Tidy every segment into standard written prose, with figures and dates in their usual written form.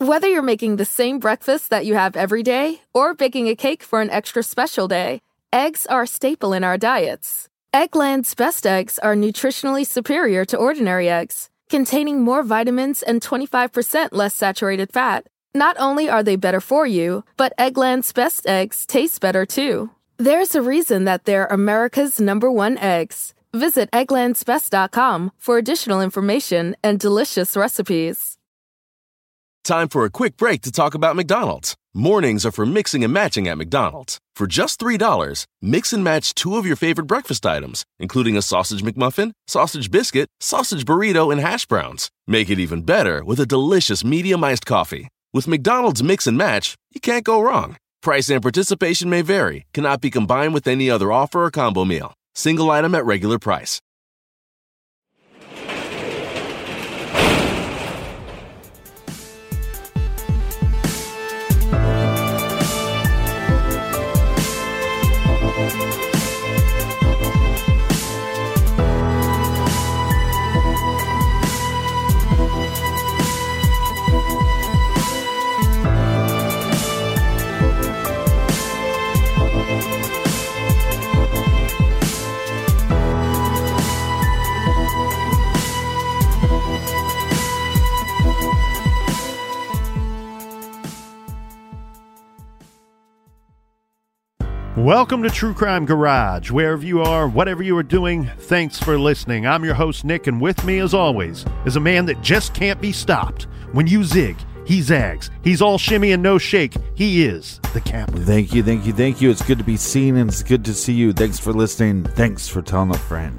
Whether you're making the same breakfast that you have every day or baking a cake for an extra special day, eggs are a staple in our diets. Eggland's best eggs are nutritionally superior to ordinary eggs, containing more vitamins and 25% less saturated fat. Not only are they better for you, but Eggland's best eggs taste better too. There's a reason that they're America's #1 eggs. Visit egglandsbest.com for additional information and delicious recipes. Time for a quick break to talk about McDonald's. Mornings are for mixing and matching at McDonald's. For just $3, mix and match 2 of your favorite breakfast items, including a sausage McMuffin, sausage biscuit, sausage burrito, and hash browns. Make it even better with a delicious medium iced coffee. With McDonald's Mix and Match, you can't go wrong. Price and participation may vary, cannot be combined with any other offer or combo meal. Single item at regular price. Welcome to True Crime Garage. Wherever you are, whatever you are doing, thanks for listening. I'm your host, Nick, and with me, as always, is a man that just can't be stopped. When you zig, he zags. He's all shimmy and no shake. He is the captain. Thank you. It's good to be seen, and it's good to see you. Thanks for listening. Thanks for telling a friend.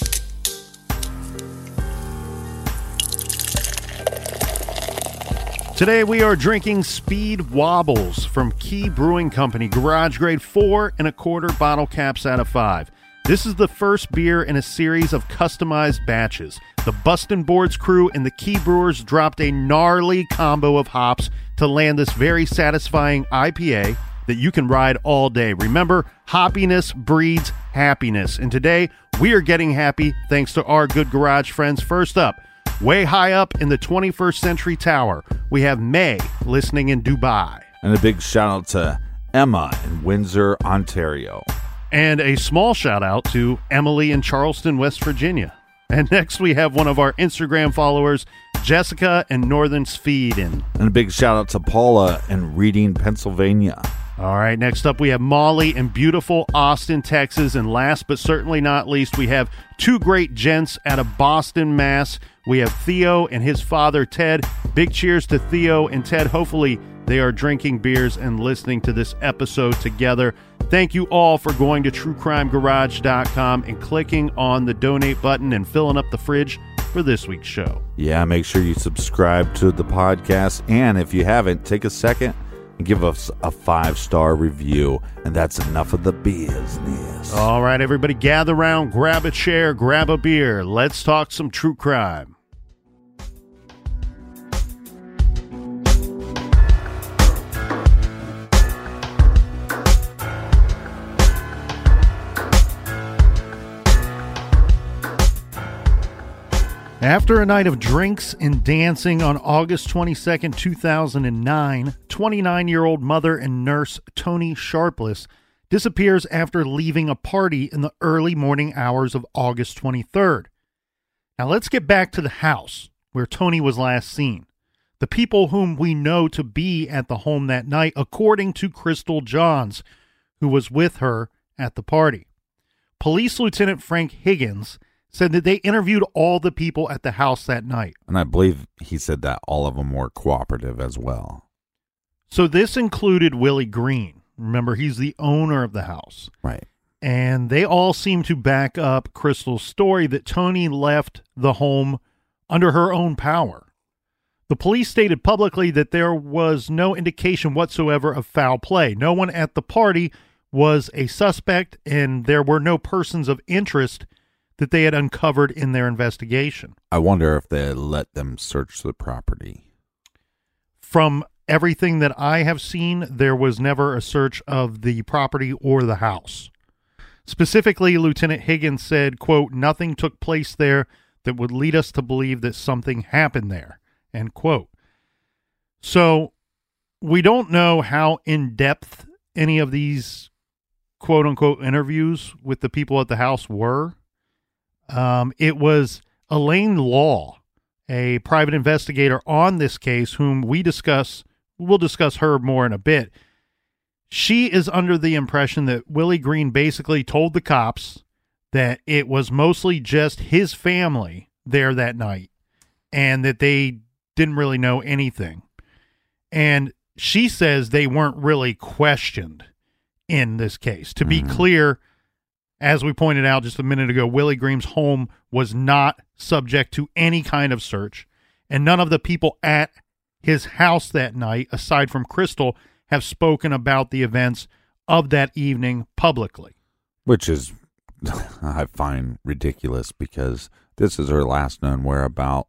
Today we are drinking Speed Wobbles from Key Brewing Company, garage grade 4 1/4 bottle caps out of 5. This is the first beer in a series of customized batches. The Bustin' Boards crew and the Key Brewers dropped a gnarly combo of hops to land this very satisfying IPA that you can ride all day. Remember, hoppiness breeds happiness, and today we are getting happy thanks to our good garage friends. First up, way high up in the 21st Century Tower, we have May listening in Dubai. And a big shout out to Emma in Windsor, Ontario. And a small shout out to Emily in Charleston, West Virginia. And next we have one of our Instagram followers, Jessica in Northern Sweden. And a big shout out to Paula in Reading, Pennsylvania. All right, next up we have Molly in beautiful Austin, Texas. And last but certainly not least, we have two great gents out of Boston, Mass. We have Theo and his father, Ted. Big cheers to Theo and Ted. Hopefully they are drinking beers and listening to this episode together. Thank you all for going to truecrimegarage.com and clicking on the donate button and filling up the fridge for this week's show. Yeah, make sure you subscribe to the podcast. And if you haven't, take a second and give us a 5-star review. And that's enough of the business. All right, everybody, gather around, grab a chair, grab a beer. Let's talk some true crime. After a night of drinks and dancing on August 22nd, 2009, 29-year-old mother and nurse Toni Sharpless disappears after leaving a party in the early morning hours of August 23rd. Now let's get back to the house where Toni was last seen. The people whom we know to be at the home that night, according to Crystal Johns, who was with her at the party. Police Lieutenant Frank Higgins said that they interviewed all the people at the house that night. And I believe he said that all of them were cooperative as well. So this included Willie Green. Remember, he's the owner of the house. Right. And they all seem to back up Crystal's story that Toni left the home under her own power. The police stated publicly that there was no indication whatsoever of foul play. No one at the party was a suspect, and there were no persons of interest that they had uncovered in their investigation. I wonder if they let them search the property. From everything that I have seen, there was never a search of the property or the house. Specifically, Lieutenant Higgins said, quote, "Nothing took place there that would lead us to believe that something happened there," end quote. So we don't know how in-depth any of these quote-unquote interviews with the people at the house were. It was Elaine Law, a private investigator on this case, whom we'll discuss her more in a bit. She is under the impression that Willie Green basically told the cops that it was mostly just his family there that night and that they didn't really know anything. And she says they weren't really questioned in this case. To be clear, as we pointed out just a minute ago, Willie Green's home was not subject to any kind of search, and none of the people at his house that night, aside from Crystal, have spoken about the events of that evening publicly. Which is, I find ridiculous, because this is her last known whereabout,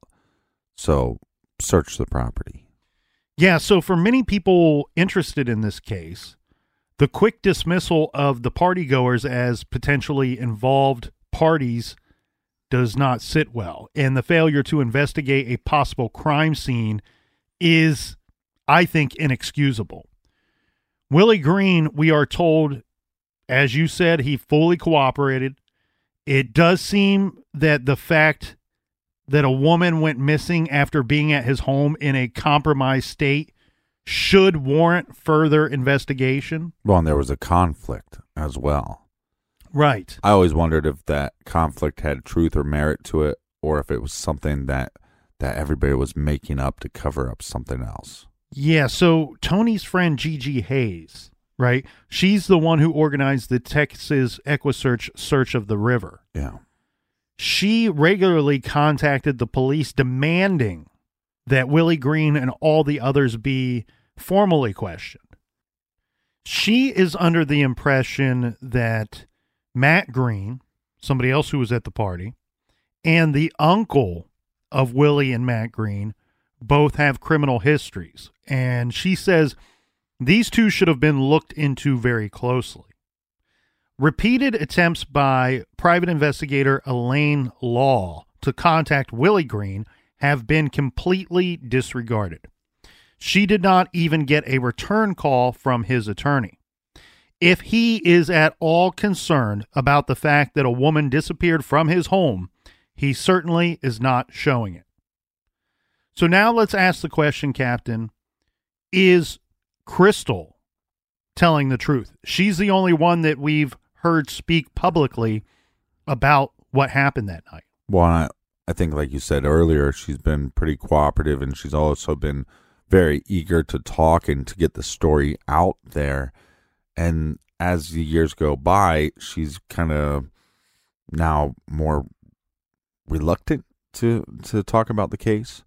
so search the property. Yeah, so for many people interested in this case, the quick dismissal of the partygoers as potentially involved parties does not sit well, and the failure to investigate a possible crime scene is, I think, inexcusable. Willie Green, we are told, as you said, he fully cooperated. It does seem that the fact that a woman went missing after being at his home in a compromised state should warrant further investigation. Well, and there was a conflict as well. Right. I always wondered if that conflict had truth or merit to it, or if it was something that everybody was making up to cover up something else. Yeah, so Tony's friend Gigi Hayes, right? She's the one who organized the Texas EquuSearch search of the river. Yeah. She regularly contacted the police demanding that Willie Green and all the others be formally questioned. She is under the impression that Matt Green, somebody else who was at the party, and the uncle of Willie and Matt Green both have criminal histories. And she says these two should have been looked into very closely. Repeated attempts by private investigator Elaine Law to contact Willie Green have been completely disregarded. She did not even get a return call from his attorney. If he is at all concerned about the fact that a woman disappeared from his home, he certainly is not showing it. So now let's ask the question, Captain, is Crystal telling the truth? She's the only one that we've heard speak publicly about what happened that night. Well, I think, like you said earlier, she's been pretty cooperative, and she's also been very eager to talk and to get the story out there. And as the years go by, she's kind of now more reluctant to talk about the case.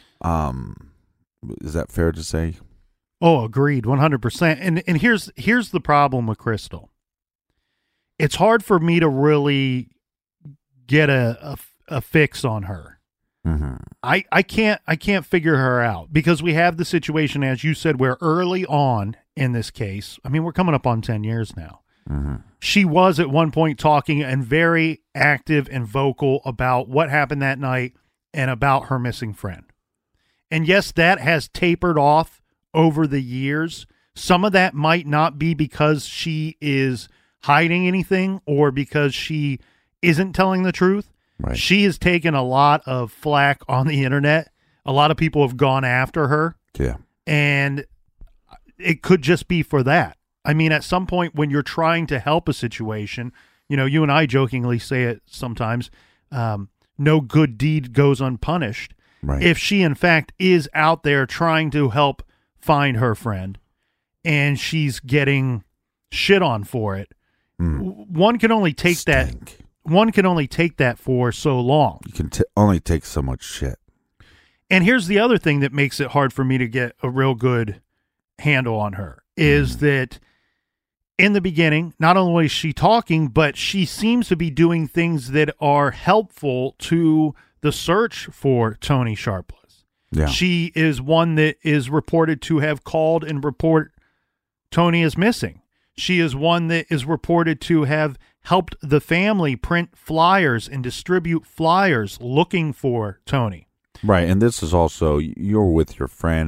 Is that fair to say? Oh, agreed, 100%. And here's the problem with Crystal. It's hard for me to really get a fix on her. Mm-hmm. I can't figure her out, because we have the situation, as you said, where early on in this case, I mean, we're coming up on 10 years now. Mm-hmm. She was at one point talking and very active and vocal about what happened that night and about her missing friend. And yes, that has tapered off over the years. Some of that might not be because she is hiding anything or because she isn't telling the truth. Right. She has taken a lot of flack on the internet. A lot of people have gone after her. Yeah. And it could just be for that. I mean, at some point when you're trying to help a situation, you know, you and I jokingly say it sometimes, no good deed goes unpunished. Right. If she, in fact, is out there trying to help find her friend and she's getting shit on for it, one can only take that. One can only take that for so long. You can only take so much shit. And here's the other thing that makes it hard for me to get a real good handle on her is that in the beginning, not only is she talking, but she seems to be doing things that are helpful to the search for Tony Sharpless. Yeah. She is one that is reported to have called and report Tony is missing. She is one that is reported to have helped the family print flyers and distribute flyers looking for Tony. Right, and this is also, you're with your friend.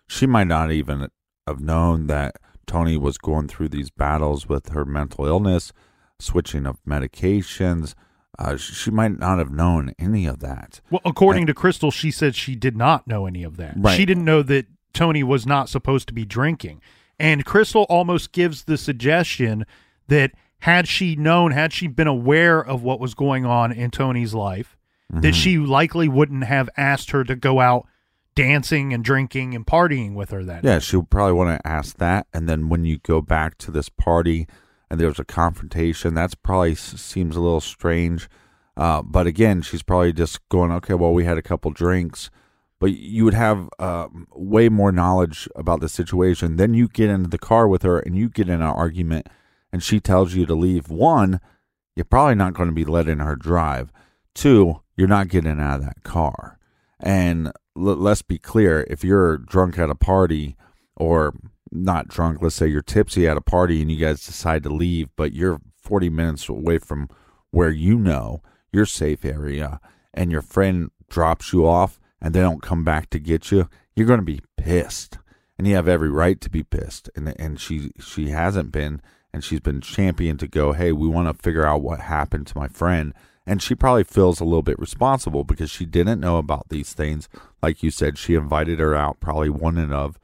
she might not even have known that Tony was going through these battles with her mental illness, switching of medications. She might not have known any of that. Well, according to Crystal, she said she did not know any of that. Right. She didn't know that Tony was not supposed to be drinking. And Crystal almost gives the suggestion that had she been aware of what was going on in Tony's life, that she likely wouldn't have asked her to go out dancing and drinking and partying with her that Yeah, she would probably want to ask that. And then when you go back to this party and there's a confrontation, that's probably seems a little strange. But again, she's probably just going, okay, well, we had a couple drinks. But you would have way more knowledge about the situation. Then you get into the car with her and you get in an argument and she tells you to leave. One, you're probably not going to be letting her drive. Two, you're not getting out of that car. And let's be clear, if you're drunk at a party, or not drunk, let's say you're tipsy at a party and you guys decide to leave, but you're 40 minutes away from where you know your safe area and your friend drops you off and they don't come back to get you, you're going to be pissed. And you have every right to be pissed. And she hasn't been, and she's been championed to go, hey, we want to figure out what happened to my friend. And she probably feels a little bit responsible because she didn't know about these things. Like you said, she invited her out, probably wouldn't have,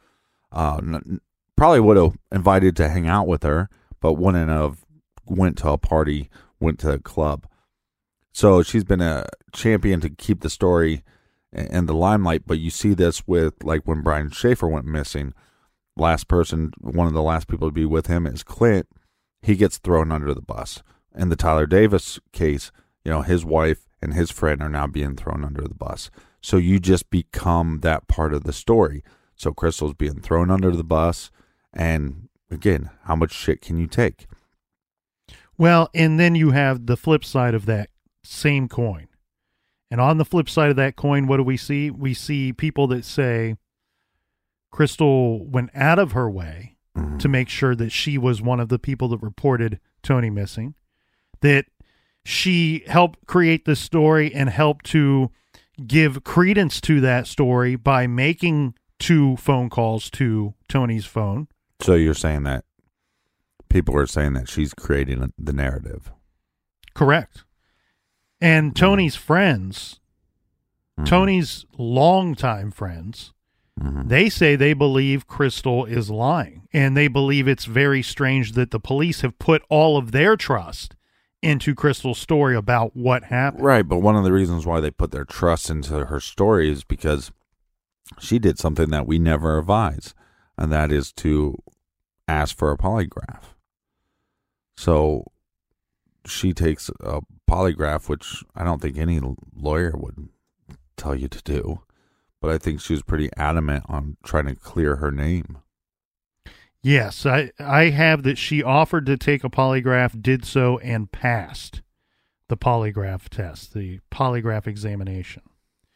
probably would have invited to hang out with her, but wouldn't have went to a party, went to a club. So she's been a champion to keep the story in the limelight. But you see this with, like, when Brian Schaefer went missing, one of the last people to be with him is Clint. He gets thrown under the bus. In the Tyler Davis case, his wife and his friend are now being thrown under the bus. So you just become that part of the story. So Crystal's being thrown under the bus. And again, how much shit can you take? Well, and then you have the flip side of that same coin. And on the flip side of that coin, what do we see? We see people that say Crystal went out of her way to make sure that she was one of the people that reported Tony missing, that she helped create this story and helped to give credence to that story by making 2 phone calls to Tony's phone. So you're saying that people are saying that she's creating the narrative. Correct. And Tony's friends, Tony's longtime friends, they say they believe Crystal is lying. And they believe it's very strange that the police have put all of their trust into Crystal's story about what happened. Right, but one of the reasons why they put their trust into her story is because she did something that we never advise, and that is to ask for a polygraph. So she takes a polygraph, which I don't think any lawyer would tell you to do, but I think she was pretty adamant on trying to clear her name. Yes, I have that she offered to take a polygraph, did so, and passed the polygraph test, the polygraph examination.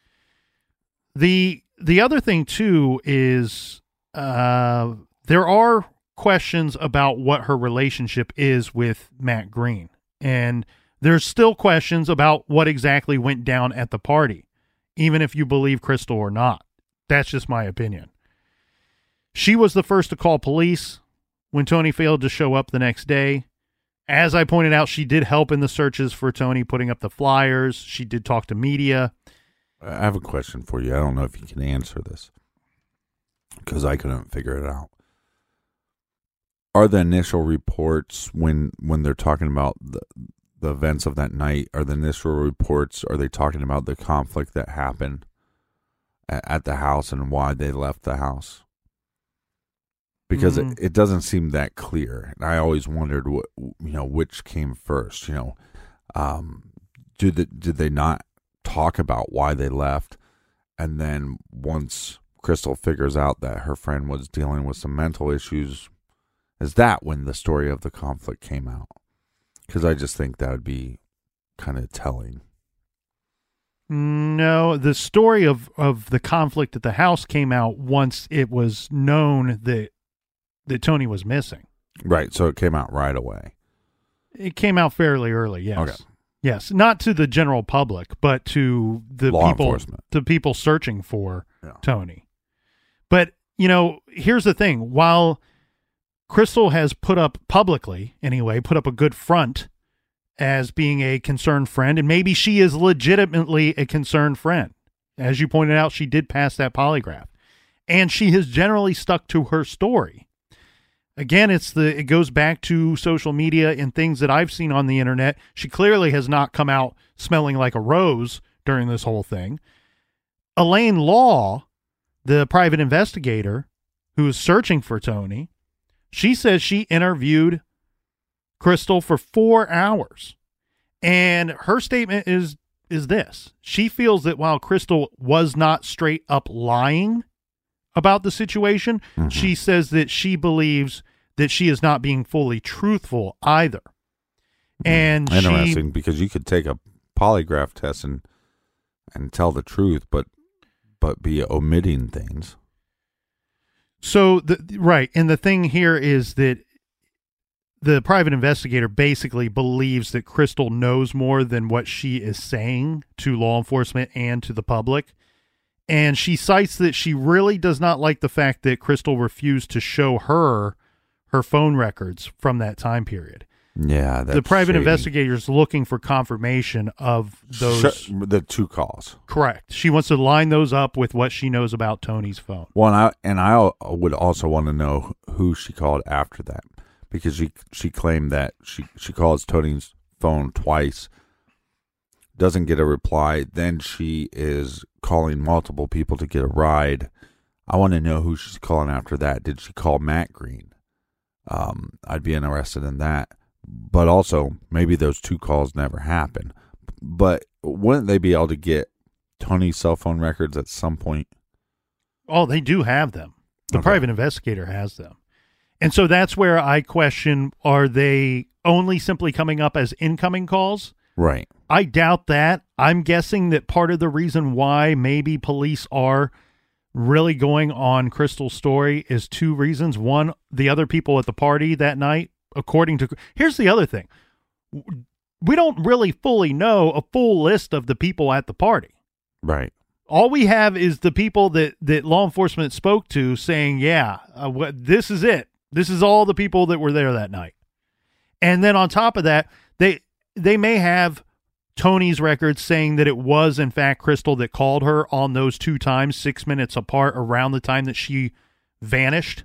The other thing, too, is there are questions about what her relationship is with Matt Green. And there's still questions about what exactly went down at the party, even if you believe Crystal or not. That's just my opinion. She was the first to call police when Tony failed to show up the next day. As I pointed out, she did help in the searches for Tony, putting up the flyers. She did talk to media. I have a question for you. I don't know if you can answer this because I couldn't figure it out. Are the initial reports when they're talking about the events of that night, are the initial reports, are they talking about the conflict that happened at the house and why they left the house? Because it doesn't seem that clear. And I always wondered which came first. Did they not talk about why they left? And then once Crystal figures out that her friend was dealing with some mental issues, is that when the story of the conflict came out? Because I just think that would be kind of telling. No, the story of the conflict at the house came out once it was known that Tony was missing. Right, so it came out right away. It came out fairly early, yes. Okay. Yes, not to the general public, but to the Law people, enforcement. the people searching for Tony. But here's the thing. While Crystal has put up publicly, anyway, put up a good front as being a concerned friend, and maybe she is legitimately a concerned friend. As you pointed out, she did pass that polygraph, and she has generally stuck to her story. Again, it goes back to social media and things that I've seen on the internet. She clearly has not come out smelling like a rose during this whole thing. Elaine Law, the private investigator who is searching for Tony, she says she interviewed Crystal for 4 hours. And her statement is this. She feels that while Crystal was not straight up lying about the situation, she says that she believes that she is not being fully truthful either. And interesting, because you could take a polygraph test and tell the truth, but be omitting things. So right, and the thing here is that the private investigator basically believes that Crystal knows more than what she is saying to law enforcement and to the public. And she cites that she really does not like the fact that Crystal refused to show her phone records from that time period. Yeah, that's the private shady. investigator is looking for confirmation of those. The 2 calls. Correct. She wants to line those up with what she knows about Tony's phone. Well, I would also want to know who she called after that, because she claimed that she calls Tony's phone twice, doesn't get a reply, then she is calling multiple people to get a ride. I want to know who she's calling after that. Did she call Matt Green? I'd be interested in that. But also, maybe those 2 calls never happened. But wouldn't they be able to get Tony's cell phone records at some point? Oh, they do have them. The private investigator has them. And so that's where I question, are they only simply coming up as incoming calls? Right. I doubt that. I'm guessing that part of the reason why maybe police are really going on Crystal's story is 2 reasons. One, the other people at the party that night, here's the other thing. We don't really fully know a full list of the people at the party. Right. All we have is the people that law enforcement spoke to saying, this is it. This is all the people that were there that night. And then on top of that, they may have Tony's records saying that it was, in fact, Crystal that called her on those 2 times, 6 minutes apart, around the time that she vanished.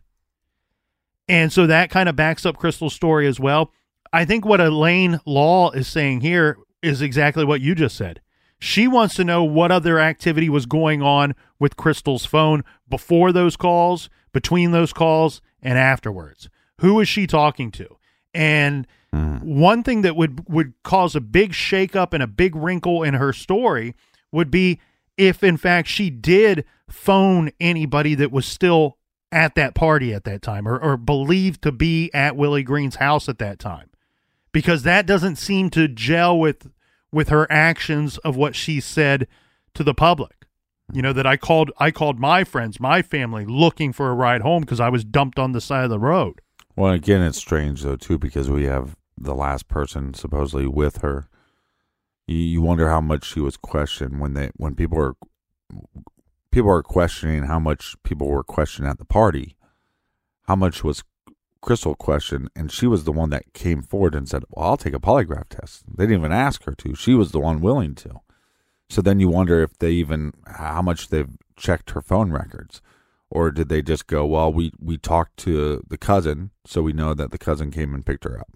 And so that kind of backs up Crystal's story as well. I think what Elaine Law is saying here is exactly what you just said. She wants to know what other activity was going on with Crystal's phone before those calls, between those calls, and afterwards. Who is she talking to? And one thing that would cause a big shakeup and a big wrinkle in her story would be if, in fact, she did phone anybody that was still at that party at that time, or believed to be at Willie Green's house at that time, because that doesn't seem to gel with her actions of what she said to the public. That I called my friends, my family, looking for a ride home because I was dumped on the side of the road. Well, again, it's strange though too, because we have the last person supposedly with her. You wonder how much she was questioned when people are questioning how much people were questioned at the party. How much was Crystal questioned? And she was the one that came forward and said, well, I'll take a polygraph test. They didn't even ask her to. She was the one willing to. So then you wonder if how much they've checked her phone records. Or did they just go, well, we talked to the cousin, so we know that the cousin came and picked her up.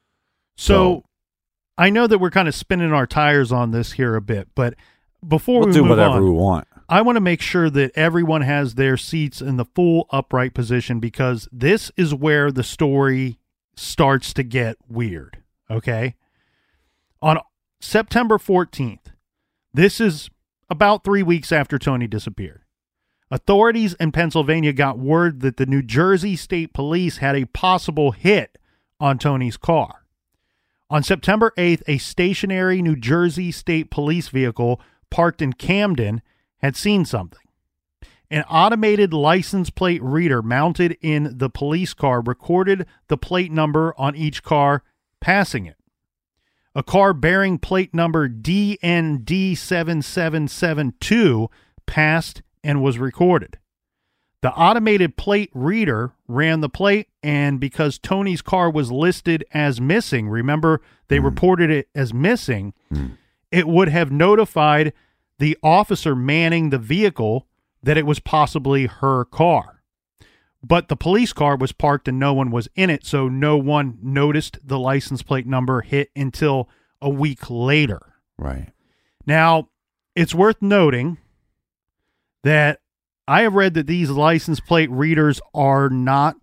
So I know that we're kind of spinning our tires on this here a bit, but before we'll we do move whatever on, we want. I want to make sure that everyone has their seats in the full upright position, because this is where the story starts to get weird, okay? On September 14th, this is about 3 weeks after Tony disappeared, authorities in Pennsylvania got word that the New Jersey State Police had a possible hit on Tony's car. On September 8th, a stationary New Jersey State Police vehicle parked in Camden had seen something. An automated license plate reader mounted in the police car recorded the plate number on each car passing it. A car bearing plate number DND7772 passed and was recorded. The automated plate reader ran the plate, and because Tony's car was listed as missing, remember they reported it as missing, it would have notified the officer manning the vehicle that it was possibly her car. But the police car was parked and no one was in it, so no one noticed the license plate number hit until a week later. Right. Now, it's worth noting that I have read that these license plate readers are not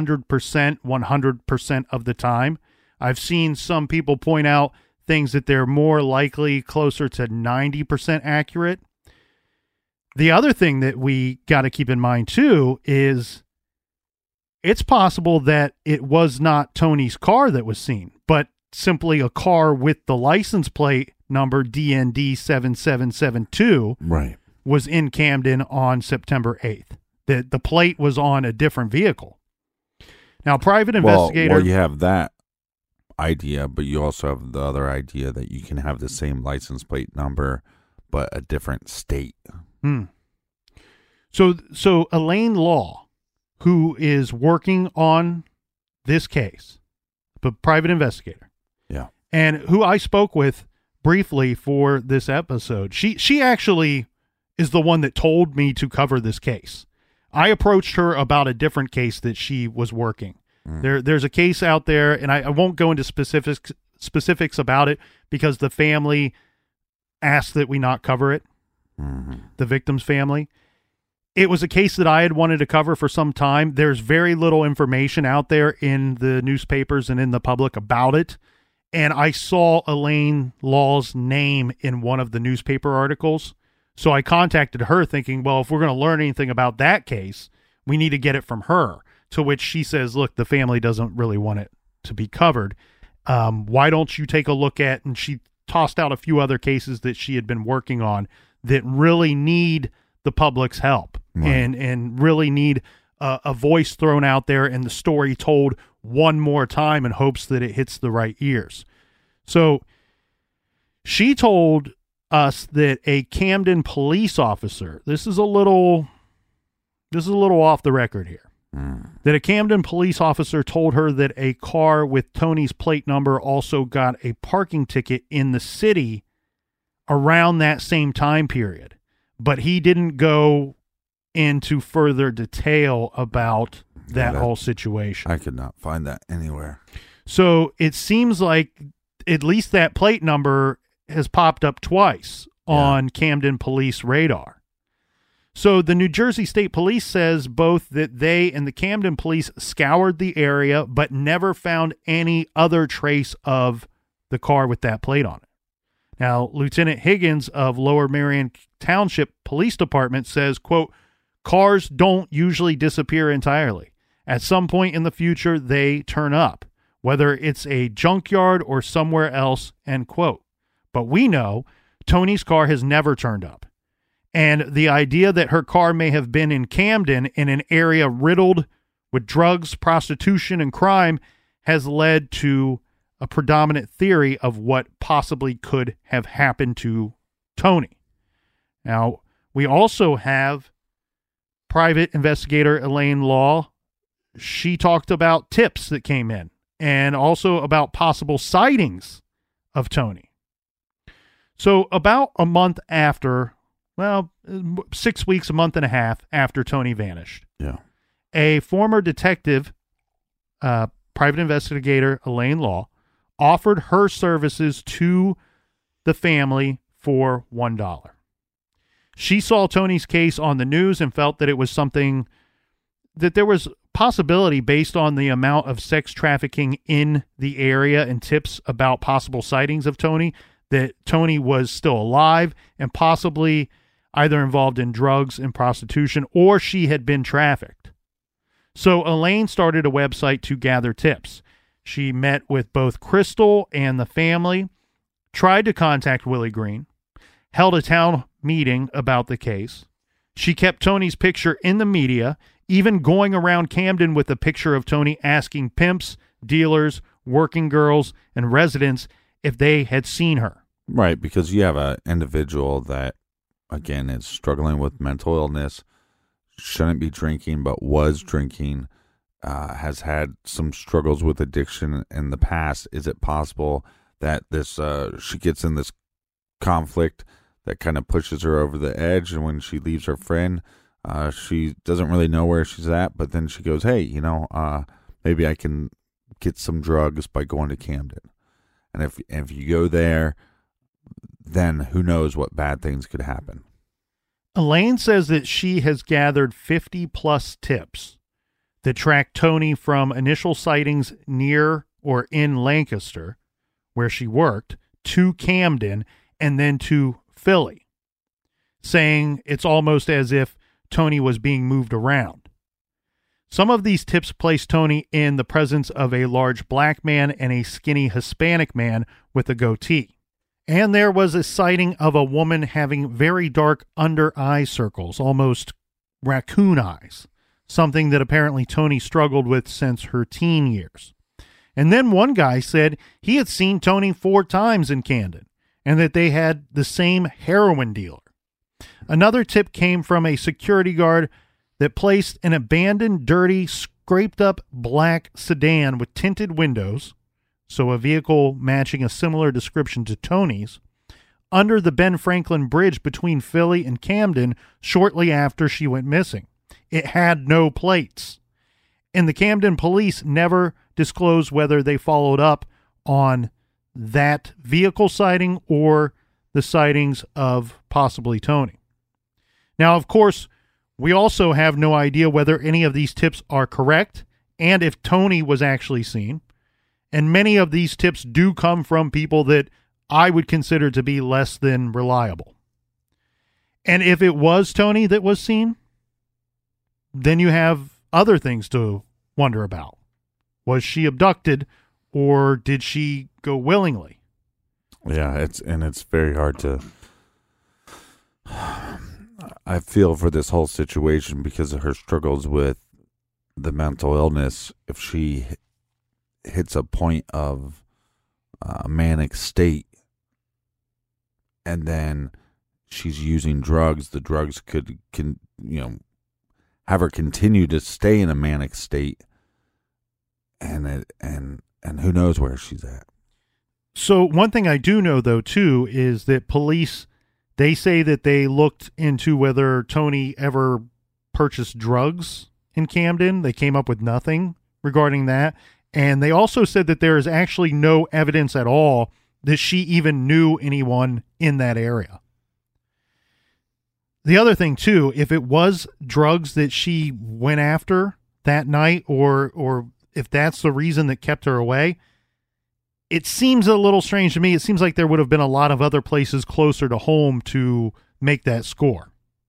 100% of the time. I've seen some people point out things that they're more likely closer to 90% accurate. The other thing that we got to keep in mind too is it's possible that it was not Tony's car that was seen, but simply a car with the license plate number DND 7772 was in Camden on September 8th. The plate was on a different vehicle. Now, private investigator... Well, you have that idea, but you also have the other idea that you can have the same license plate number, but a different state. So Elaine Law, who is working on this case, but private investigator, and who I spoke with briefly for this episode, she actually is the one that told me to cover this case. I approached her about a different case that she was working. There's a case out there, and I won't go into specifics about it because the family asked that we not cover it, the victim's family. It was a case that I had wanted to cover for some time. There's very little information out there in the newspapers and in the public about it. And I saw Elaine Law's name in one of the newspaper articles. So I contacted her thinking, well, if we're going to learn anything about that case, we need to get it from her. To which she says, look, the family doesn't really want it to be covered. Why don't you take a look at, and she tossed out a few other cases that she had been working on that really need the public's help and really need a voice thrown out there and the story told one more time in hopes that it hits the right ears. So she told us that a Camden police officer, this is a little off the record here, that a Camden police officer told her that a car with Tony's plate number also got a parking ticket in the city around that same time period, but he didn't go into further detail about that whole situation. I could not find that anywhere. So it seems like at least that plate number has popped up twice on Camden police radar. So the New Jersey State Police says both that they and the Camden police scoured the area, but never found any other trace of the car with that plate on it. Now, Lieutenant Higgins of Lower Merion Township Police Department says, quote, cars don't usually disappear entirely. At some point in the future, they turn up, whether it's a junkyard or somewhere else, end quote. But we know Tony's car has never turned up. And the idea that her car may have been in Camden in an area riddled with drugs, prostitution, and crime has led to a predominant theory of what possibly could have happened to Tony. Now, we also have private investigator Elaine Law. She talked about tips that came in and also about possible sightings of Tony. So about a month after, 6 weeks, a month and a half after Tony vanished, a former detective, private investigator Elaine Law, offered her services to the family for $1. She saw Tony's case on the news and felt that it was something that there was possibility based on the amount of sex trafficking in the area and tips about possible sightings of Tony, that Tony was still alive and possibly either involved in drugs and prostitution or she had been trafficked. So Elaine started a website to gather tips. She met with both Crystal and the family, tried to contact Willie Green, held a town meeting about the case. She kept Tony's picture in the media, even going around Camden with a picture of Tony asking pimps, dealers, working girls, and residents if they had seen her. Right, because you have an individual that, again, is struggling with mental illness. shouldn't be drinking but was drinking, has had some struggles with addiction in the past. Is it possible that this she gets in this conflict that kind of pushes her over the edge, and when she leaves her friend, she doesn't really know where she's at, but then she goes, hey, maybe I can get some drugs by going to Camden. And if you go there, then who knows what bad things could happen. Elaine says that she has gathered 50-plus tips that track Tony from initial sightings near or in Lancaster, where she worked, to Camden, and then to Philly, saying it's almost as if Tony was being moved around. Some of these tips place Tony in the presence of a large black man and a skinny Hispanic man with a goatee. And there was a sighting of a woman having very dark under-eye circles, almost raccoon eyes, something that apparently Tony struggled with since her teen years. And then one guy said he had seen Tony 4 times in Camden, and that they had the same heroin dealer. Another tip came from a security guard that placed an abandoned, dirty, scraped-up black sedan with tinted windows, so a vehicle matching a similar description to Tony's, under the Ben Franklin Bridge between Philly and Camden shortly after she went missing. It had no plates. And the Camden police never disclosed whether they followed up on that vehicle sighting or the sightings of possibly Tony. Now, of course, we also have no idea whether any of these tips are correct and if Tony was actually seen. And many of these tips do come from people that I would consider to be less than reliable. And if it was Tony that was seen, then you have other things to wonder about. Was she abducted, or did she go willingly? Yeah, it's very hard to... I feel for this whole situation because of her struggles with the mental illness. If she hits a point of a manic state and then she's using drugs, the drugs can have her continue to stay in a manic state, and who knows where she's at. So one thing I do know, though, too, is that police, they say that they looked into whether Tony ever purchased drugs in Camden. They came up with nothing regarding that. And they also said that there is actually no evidence at all that she even knew anyone in that area. The other thing, too, if it was drugs that she went after that night, or if that's the reason that kept her away, it seems a little strange to me. It seems like there would have been a lot of other places closer to home to make that score.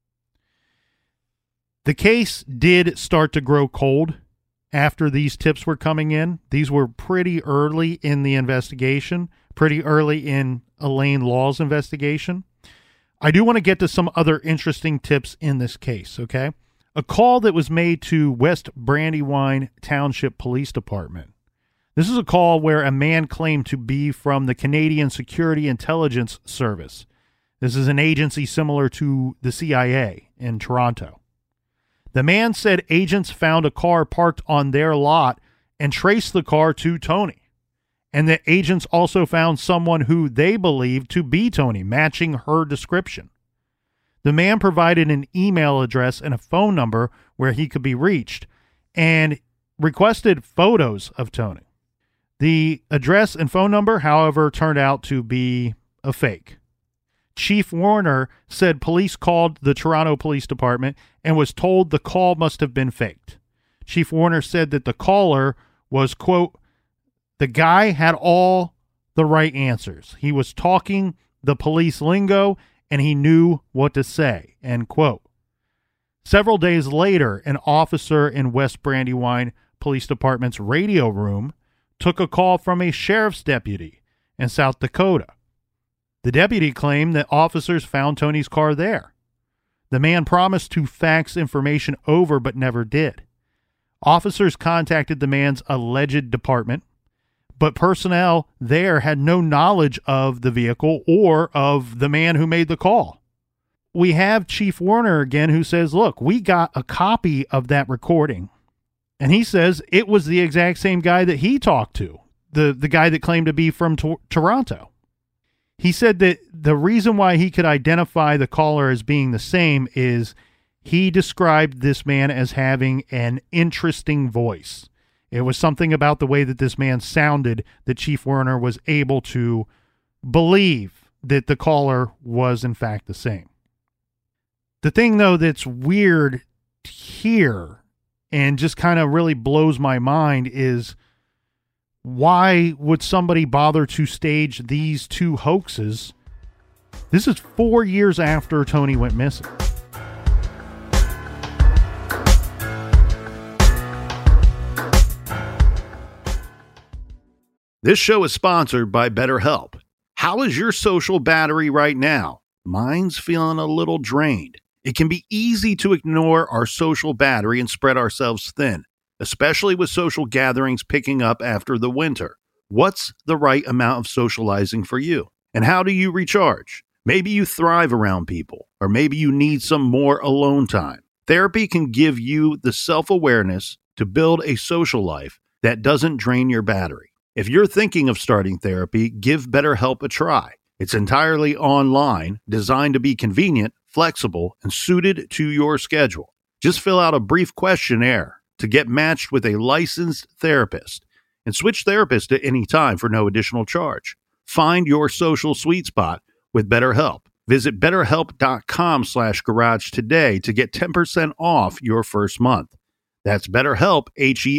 The case did start to grow cold after these tips were coming in. These were pretty early in the investigation, pretty early in Elaine Law's investigation. I do want to get to some other interesting tips in this case, okay? A call that was made to West Brandywine Township Police Department. This is a call where a man claimed to be from the Canadian Security Intelligence Service. This is an agency similar to the CIA in Toronto. The man said agents found a car parked on their lot and traced the car to Tony, and that agents also found someone who they believed to be Tony, matching her description. The man provided an email address and a phone number where he could be reached and requested photos of Tony. The address and phone number, however, turned out to be a fake. Chief Warner said police called the Toronto Police Department and was told the call must have been faked. Chief Warner said that the caller was, quote, the guy had all the right answers. He was talking the police lingo and he knew what to say, end quote. Several days later, an officer in West Brandywine Police Department's radio room took a call from a sheriff's deputy in South Dakota. The deputy claimed that officers found Tony's car there. The man promised to fax information over but never did. Officers contacted the man's alleged department, but personnel there had no knowledge of the vehicle or of the man who made the call. we have Chief Warner again, who says, look, we got a copy of that recording. And he says it was the exact same guy that he talked to, the guy that claimed to be from Toronto. He said that the reason why he could identify the caller as being the same is he described this man as having an interesting voice. It was something about the way that this man sounded that Chief Warner was able to believe that the caller was in fact the same. The thing, though, that's weird here and just kind of really blows my mind is why would somebody bother to stage these two hoaxes? This is 4 years after Tony went missing. This show is sponsored by BetterHelp. How is your social battery right now? Mine's feeling a little drained. It can be easy to ignore our social battery and spread ourselves thin, especially with social gatherings picking up after the winter. What's the right amount of socializing for you? And how do you recharge? Maybe you thrive around people, or maybe you need some more alone time. Therapy can give you the self-awareness to build a social life that doesn't drain your battery. If you're thinking of starting therapy, give BetterHelp a try. It's entirely online, designed to be convenient, flexible, and suited to your schedule. Just fill out a brief questionnaire to get matched with a licensed therapist and switch therapists at any time for no additional charge. Find your social sweet spot with BetterHelp. Visit BetterHelp.com/garage today to get 10% off your first month. That's BetterHelp,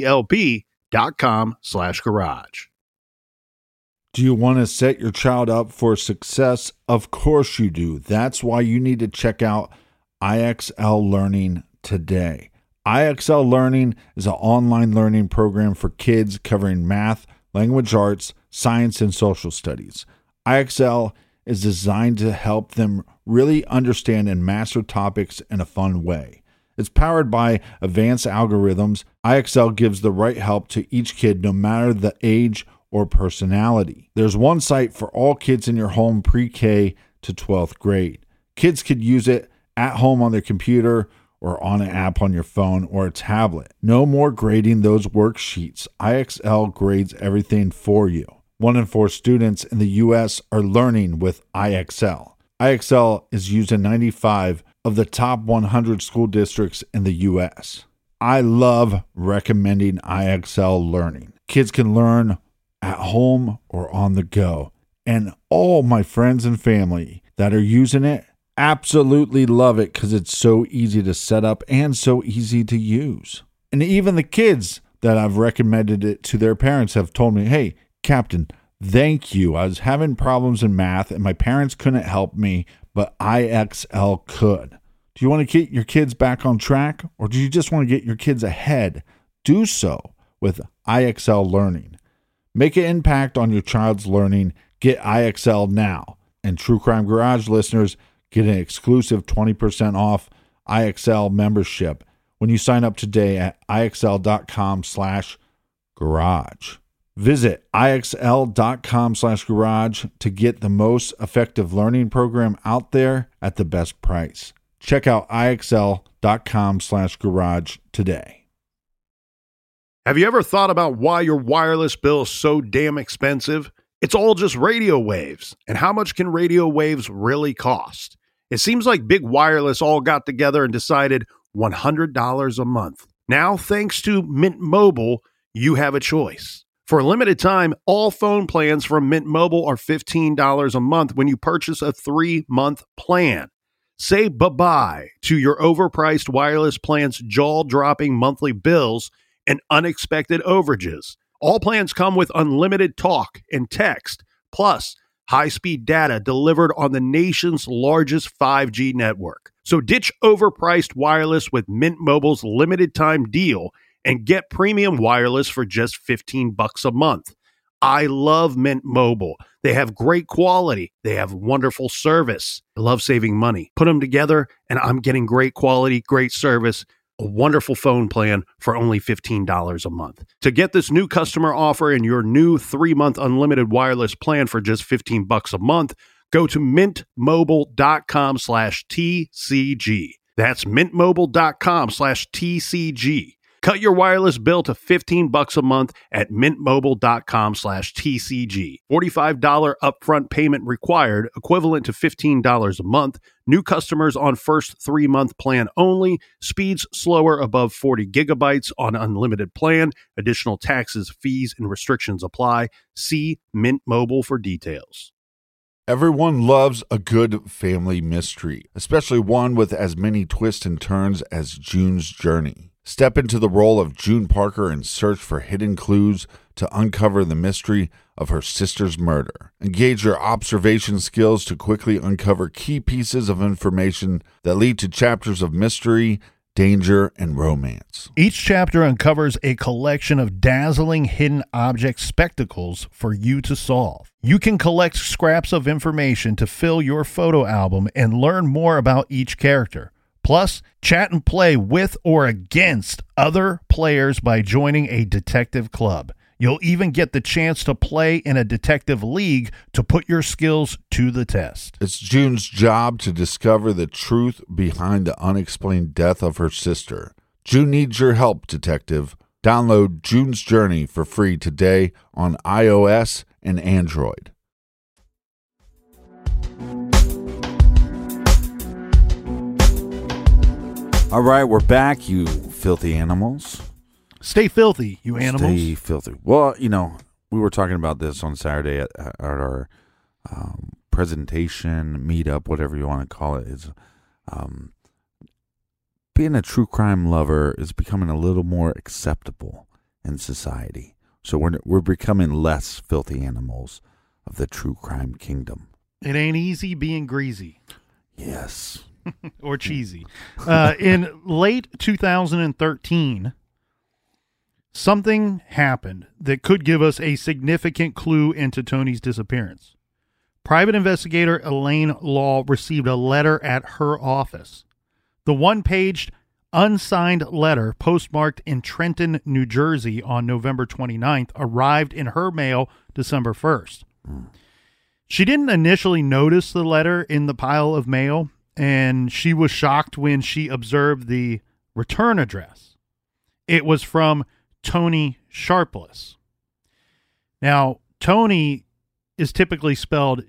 HELP.com/garage. Do you want to set your child up for success? Of course you do. That's why you need to check out IXL Learning today. IXL Learning is an online learning program for kids covering math, language arts, science, and social studies. IXL is designed to help them really understand and master topics in a fun way. It's powered by advanced algorithms. IXL gives the right help to each kid no matter the age or personality. There's one site for all kids in your home pre-K to 12th grade. Kids could use it at home on their computer or on an app on your phone or a tablet. No more grading those worksheets. IXL grades everything for you. 1 in 4 students in the U.S. are learning with IXL. IXL is used in 95 of the top 100 school districts in the U.S. I love recommending IXL Learning. Kids can learn at home or on the go. And all my friends and family that are using it absolutely love it because it's so easy to set up and so easy to use. And even the kids that I've recommended it to their parents have told me, hey, Captain, thank you. I was having problems in math and my parents couldn't help me, but IXL could. Do you want to get your kids back on track or do you just want to get your kids ahead? Do so with IXL Learning. Make an impact on your child's learning. Get IXL now. And True Crime Garage listeners get an exclusive 20% off IXL membership when you sign up today at IXL.com/garage. Visit IXL.com/garage to get the most effective learning program out there at the best price. Check out IXL.com/garage today. Have you ever thought about why your wireless bill is so damn expensive? It's all just radio waves. And how much can radio waves really cost? It seems like Big Wireless all got together and decided $100 a month. Now, thanks to Mint Mobile, you have a choice. For a limited time, all phone plans from Mint Mobile are $15 a month when you purchase a 3-month plan. Say bye-bye to your overpriced wireless plan's jaw-dropping monthly bills and unexpected overages. All plans come with unlimited talk and text, plus high-speed data delivered on the nation's largest 5G network. So ditch overpriced wireless with Mint Mobile's limited time deal and get premium wireless for just $15 a month. I love Mint Mobile. They have great quality. They have wonderful service. I love saving money. Put them together and I'm getting great quality, great service, a wonderful phone plan for only $15 a month. To get this new customer offer and your new 3-month unlimited wireless plan for just $15 a month, Go to mintmobile.com/TCG. That's mintmobile.com/TCG. Cut your wireless bill to $15 a month at mintmobile.com/TCG. $45 upfront payment required, equivalent to $15 a month. New customers on first 3-month plan only. Speeds slower above 40 gigabytes on unlimited plan. Additional taxes, fees, and restrictions apply. See Mint Mobile for details. Everyone loves a good family mystery, especially one with as many twists and turns as June's Journey. Step into the role of June Parker and search for hidden clues to uncover the mystery of her sister's murder. Engage your observation skills to quickly uncover key pieces of information that lead to chapters of mystery, danger, and romance. Each chapter uncovers a collection of dazzling hidden object spectacles for you to solve. You can collect scraps of information to fill your photo album and learn more about each character. Plus, chat and play with or against other players by joining a detective club. You'll even get the chance to play in a detective league to put your skills to the test. It's June's job to discover the truth behind the unexplained death of her sister. June needs your help, detective. Download June's Journey for free today on iOS and Android. All right, we're back, you filthy animals. Stay filthy, you animals. Stay filthy. Well, you know, we were talking about this on Saturday at our presentation, meetup, whatever you want to call it. Is being a true crime lover is becoming a little more acceptable in society. So we're becoming less filthy animals of the true crime kingdom. It ain't easy being greasy. Yes. Or cheesy. In late 2013, something happened that could give us a significant clue into Tony's disappearance. Private investigator Elaine Law received a letter at her office. The one-paged, unsigned letter postmarked in Trenton, New Jersey on November 29th arrived in her mail December 1st. She didn't initially notice the letter in the pile of mail, and she was shocked when she observed the return address. It was from Tony Sharpless. Now, Tony is typically spelled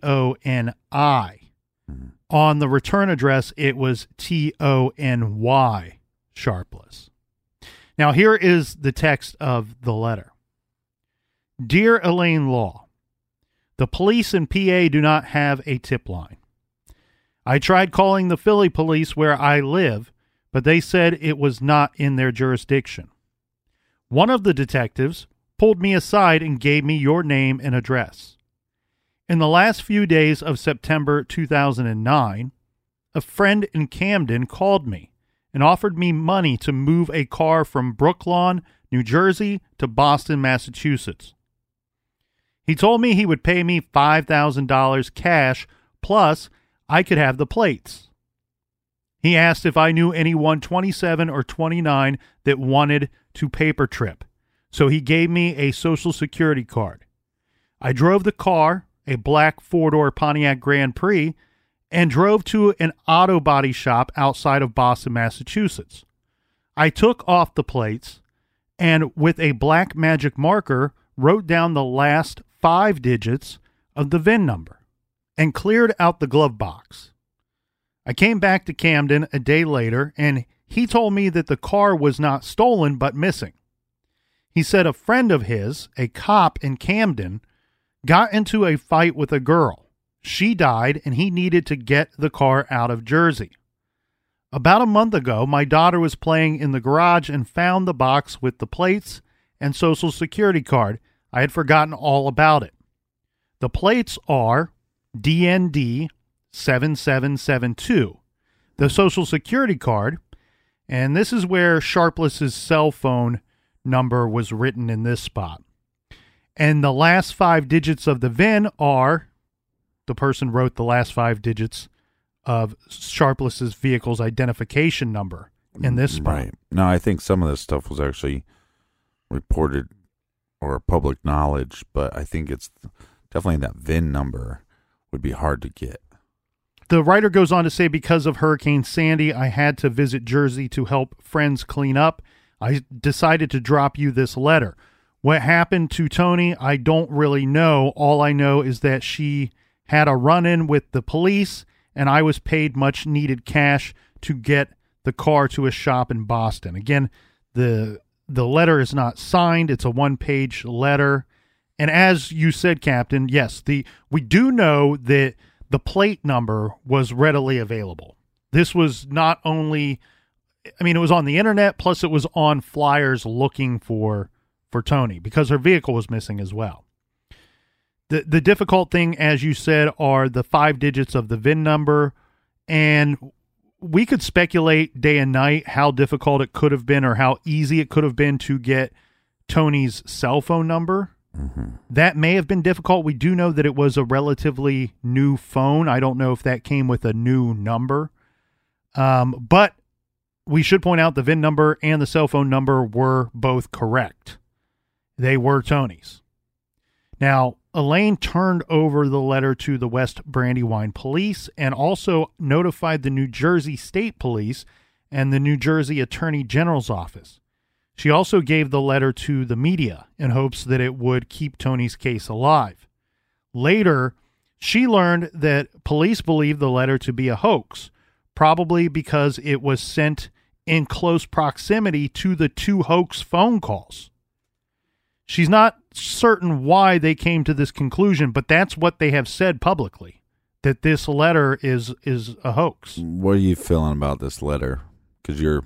Tony. On the return address, it was Tony Sharpless. Now, here is the text of the letter. Dear Elaine Law, the police in PA do not have a tip line. I tried calling the Philly police where I live, but they said it was not in their jurisdiction. One of the detectives pulled me aside and gave me your name and address. In the last few days of September 2009, a friend in Camden called me and offered me money to move a car from Brooklawn, New Jersey to Boston, Massachusetts. He told me he would pay me $5,000 cash, plus I could have the plates. He asked if I knew anyone 27 or 29 that wanted to paper trip, so he gave me a Social Security card. I drove the car, a black four-door Pontiac Grand Prix, and drove to an auto body shop outside of Boston, Massachusetts. I took off the plates and with a black magic marker wrote down the last 5 digits of the VIN number and cleared out the glove box. I came back to Camden a day later, and he told me that the car was not stolen but missing. He said a friend of his, a cop in Camden, got into a fight with a girl. She died, and he needed to get the car out of Jersey. About a month ago, my daughter was playing in the garage and found the box with the plates and Social Security card. I had forgotten all about it. The plates are DND 7772. The Social Security card, and this is where Sharpless's cell phone number was written in this spot. And the last 5 digits of the VIN are, the person wrote the last 5 digits of Sharpless's vehicle's identification number in this spot. Right. No, I think some of this stuff was actually reported or public knowledge, but I think it's definitely that VIN number would be hard to get. The writer goes on to say, because of Hurricane Sandy, I had to visit Jersey to help friends clean up. I decided to drop you this letter. What happened to Tony, I don't really know. All I know is that she had a run-in with the police, and I was paid much needed cash to get the car to a shop in Boston. Again, the letter is not signed. It's a one-page letter. And as you said, Captain, yes, we do know that the plate number was readily available. This was not only, it was on the internet, plus it was on flyers looking for Tony because her vehicle was missing as well. The difficult thing, as you said, are the 5 digits of the VIN number, and we could speculate day and night how difficult it could have been or how easy it could have been to get Tony's cell phone number. Mm-hmm. That may have been difficult. We do know that it was a relatively new phone. I don't know if that came with a new number. But we should point out the VIN number and the cell phone number were both correct. They were Tony's. Now, Elaine turned over the letter to the West Brandywine Police and also notified the New Jersey State Police and the New Jersey Attorney General's office. She also gave the letter to the media in hopes that it would keep Tony's case alive. Later, she learned that police believed the letter to be a hoax, probably because it was sent in close proximity to the 2 hoax phone calls. She's not certain why they came to this conclusion, but that's what they have said publicly, that this letter is a hoax. What are you feeling about this letter? Because you're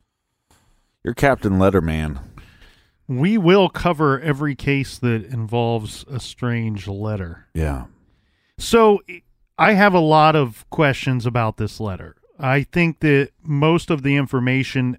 Captain Letterman. We will cover every case that involves a strange letter. Yeah. So I have a lot of questions about this letter. I think that most of the information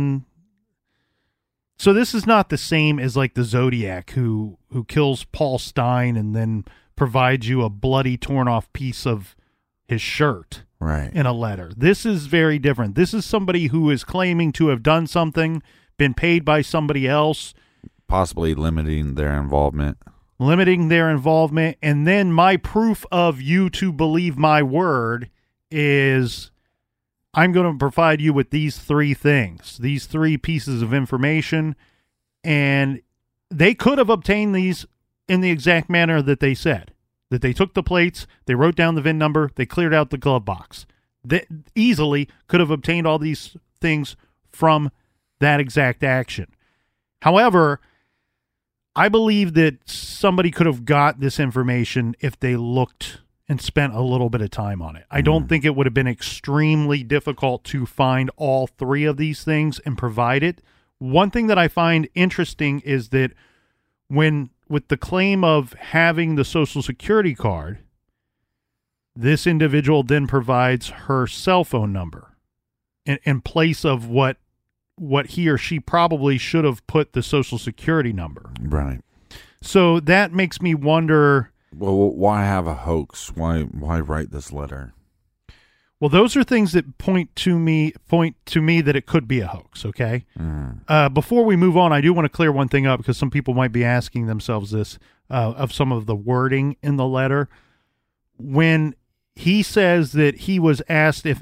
so this is not the same as like the Zodiac who kills Paul Stein and then provides you a bloody torn off piece of his shirt. Right. In a letter. This is very different. This is somebody who is claiming to have done something, been paid by somebody else. Possibly limiting their involvement. And then my proof of you to believe my word is I'm going to provide you with these 3 things, these 3 pieces of information, and they could have obtained these in the exact manner that they said. That they took the plates, they wrote down the VIN number, they cleared out the glove box. They easily could have obtained all these things from that exact action. However, I believe that somebody could have got this information if they looked and spent a little bit of time on it. I don't think it would have been extremely difficult to find all 3 of these things and provide it. One thing that I find interesting is that with the claim of having the Social Security card, this individual then provides her cell phone number in place of what he or she probably should have put the Social Security number. Right. So that makes me wonder. Well, why have a hoax? Why write this letter? Well, those are things that point to me that it could be a hoax, okay? Before we move on, I do want to clear one thing up because some people might be asking themselves this of some of the wording in the letter. When he says that he was asked if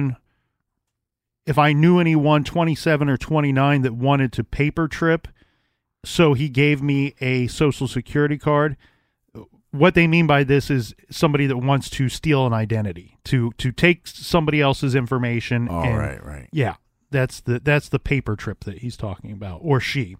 I knew anyone 27 or 29 that wanted to paper trip, so he gave me a Social Security card. What they mean by this is somebody that wants to steal an identity, to take somebody else's information. Oh, right. Yeah, that's the paper trip that he's talking about, or she.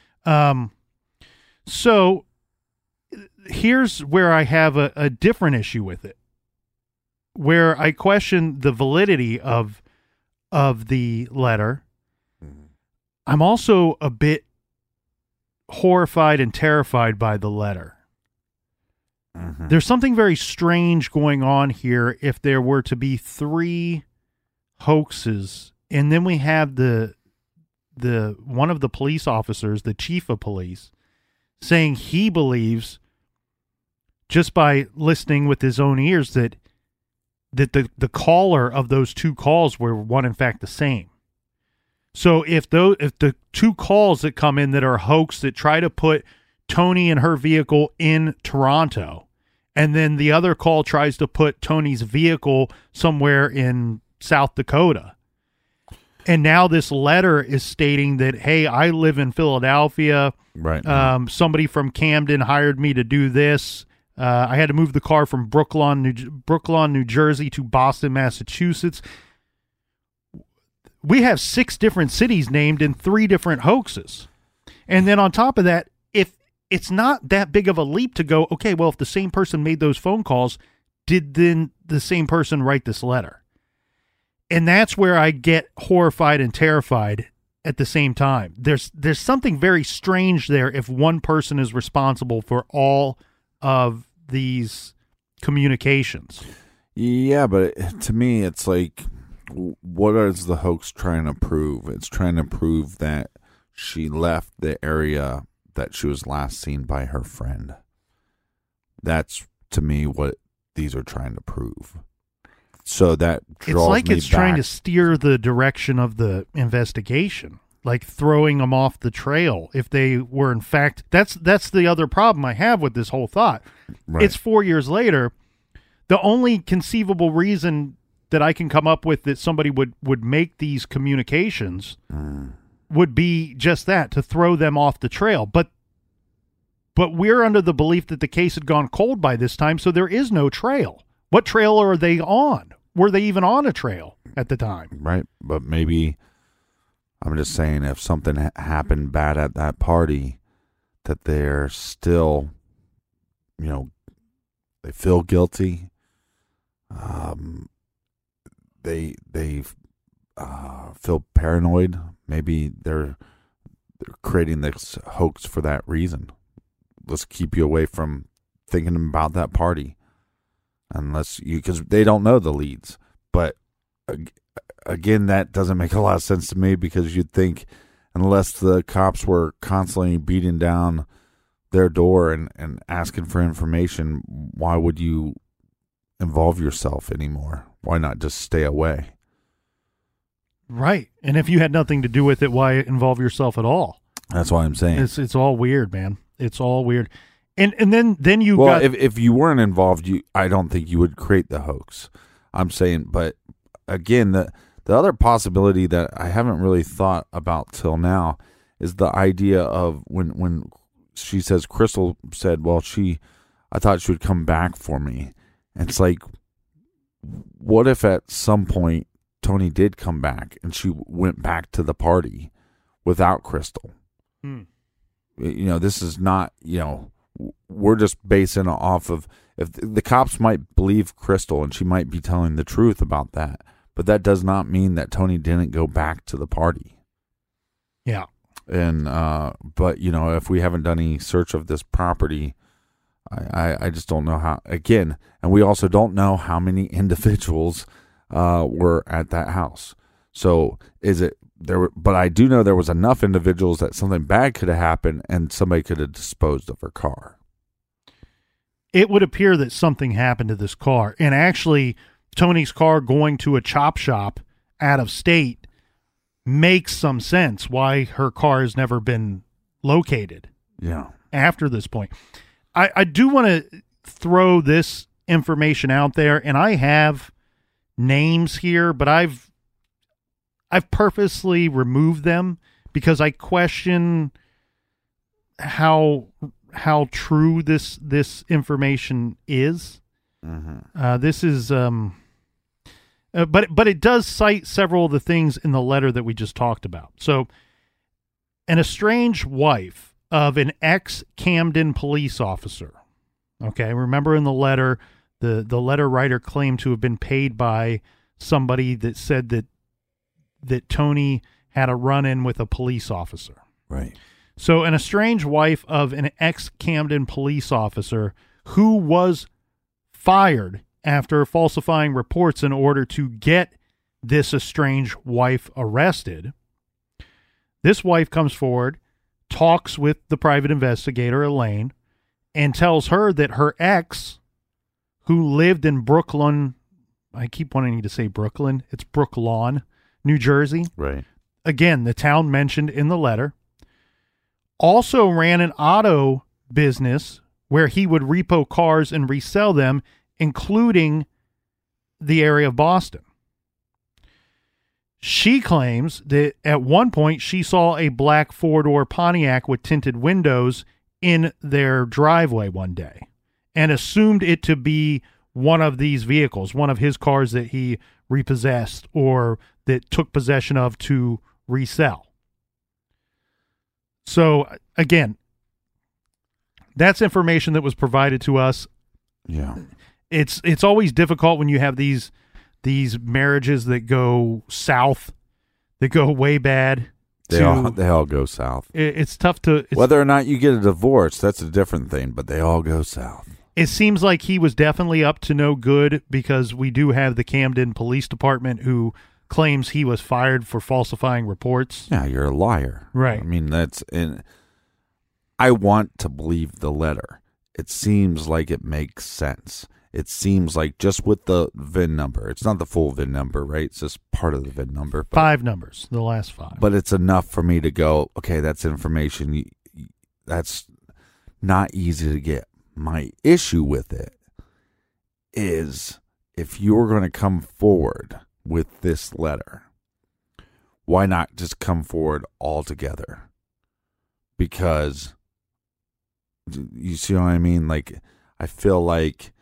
So here's where I have a different issue with it, where I question the validity of the letter. I'm also a bit horrified and terrified by the letter. Mm-hmm. There's something very strange going on here if there were to be 3 hoaxes, and then we have the one of the police officers, the chief of police, saying he believes, just by listening with his own ears, that the caller of those 2 calls were one in fact the same. So if the 2 calls that come in that are hoax that try to put Tony and her vehicle in Toronto, And then the other call tries to put Tony's vehicle somewhere in South Dakota. And now this letter is stating that, hey, I live in Philadelphia. Right. Somebody from Camden hired me to do this. I had to move the car from Brooklyn, New Jersey to Boston, Massachusetts. We have 6 different cities named in 3 different hoaxes. And then on top of that, if it's not that big of a leap to go, okay, well, if the same person made those phone calls, did then the same person write this letter? And that's where I get horrified and terrified at the same time. There's something very strange there if one person is responsible for all of these communications. Yeah, but to me, it's like, what is the hoax trying to prove? It's trying to prove that she left the area that she was last seen by her friend. That's, to me, what these are trying to prove. So that draws it's like me it's back. trying to steer the direction of the investigation, like throwing them off the trail. If they were, in fact, that's the other problem I have with this whole thought. Right. It's 4 years later. The only conceivable reason that I can come up with that somebody would make these communications would be just that, to throw them off the trail. But we're under the belief that the case had gone cold by this time, so there is no trail. What trail are they on? Were they even on a trail at the time? Right. But maybe, I'm just saying, if something happened bad at that party, that they're still, they feel guilty. They feel paranoid. Maybe they're creating this hoax for that reason. Let's keep you away from thinking about that party. Because they don't know the leads. But again, that doesn't make a lot of sense to me, because you'd think, unless the cops were constantly beating down their door and asking for information, why would you involve yourself anymore? Why not just stay away? Right. And if you had nothing to do with it, why involve yourself at all? That's why I'm saying. It's all weird, man. It's all weird. And then you well, got... if you weren't involved, I don't think you would create the hoax. I'm saying, but again, the other possibility that I haven't really thought about till now is the idea of when she says, Crystal said, well, I thought she would come back for me. And it's like, what if at some point Tony did come back and she went back to the party without Crystal? This is not, we're just basing off of, if the cops might believe Crystal and she might be telling the truth about that, but that does not mean that Tony didn't go back to the party. Yeah. And, but if we haven't done any search of this property, I just don't know how, again, and we also don't know how many individuals, were at that house. So but I do know there was enough individuals that something bad could have happened and somebody could have disposed of her car. It would appear that something happened to this car. And actually, Tony's car going to a chop shop out of state makes some sense why her car has never been located. Yeah. After this point. I do want to throw this information out there, and I have names here, but I've purposely removed them because I question how true this information is. Mm-hmm. This is but it does cite several of the things in the letter that we just talked about. So, an estranged wife of an ex-Camden police officer. Okay, remember in the letter, the letter writer claimed to have been paid by somebody that said that Tony had a run-in with a police officer. Right. So an estranged wife of an ex-Camden police officer who was fired after falsifying reports in order to get this estranged wife arrested. This wife comes forward, talks with the private investigator, Elaine, and tells her that her ex, who lived in Brooklyn, I keep wanting to say Brooklyn, it's Brooklawn, New Jersey. Right. Again, the town mentioned in the letter, also ran an auto business where he would repo cars and resell them, including the area of Boston. She claims that at one point she saw a black four-door Pontiac with tinted windows in their driveway one day and assumed it to be one of these vehicles, one of his cars that he repossessed or that took possession of to resell. So, again, that's information that was provided to us. Yeah. It's always difficult when you have these marriages that go south, that go way bad. They all go south. It's tough to... Whether or not you get a divorce, that's a different thing, but they all go south. It seems like he was definitely up to no good because we do have the Camden Police Department who claims he was fired for falsifying reports. Yeah, you're a liar. Right. I mean, I want to believe the letter. It seems like it makes sense. It seems like just with the VIN number, it's not the full VIN number, right? It's just part of the VIN number. 5 numbers, the last 5. But it's enough for me to go, okay, that's information. That's not easy to get. My issue with it is if you were going to come forward with this letter, why not just come forward altogether? Because you see what I mean? Like, I feel like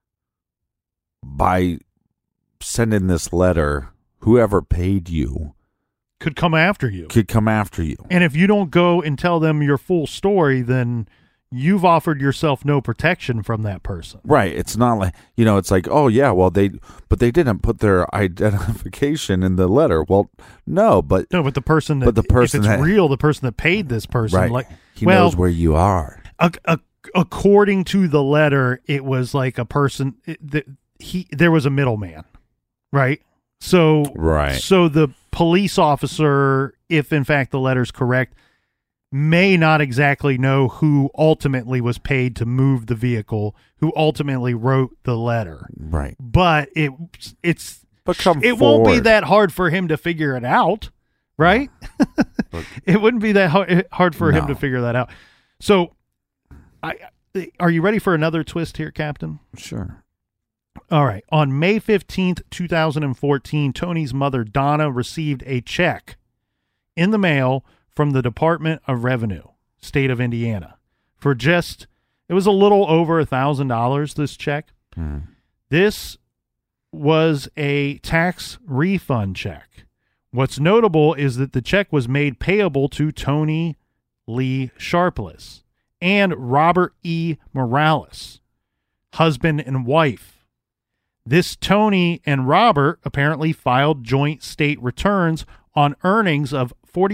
by sending this letter, whoever paid you could come after you. And if you don't go and tell them your full story, then you've offered yourself no protection from that person. Right. It's not like, it's like, oh yeah, well they didn't put their identification in the letter. Well, no, but the person that, if it's real, the person that paid this person, right. like, he knows where you are. According to the letter, it was like a person there was a middleman, right? So the police officer, if in fact the letter's correct, may not exactly know who ultimately was paid to move the vehicle, who ultimately wrote the letter. Right. But it won't be that hard for him to figure it out, right? It wouldn't be that hard for him to figure that out. So, are you ready for another twist here, Captain? Sure. All right. On May 15th, 2014, Tony's mother, Donna, received a check in the mail from the Department of Revenue, state of Indiana, for it was a little over $1,000, this check. This was a tax refund check. What's notable is that the check was made payable to Tony Lee Sharpless and Robert E. Morales, husband and wife. This Tony and Robert apparently filed joint state returns on earnings of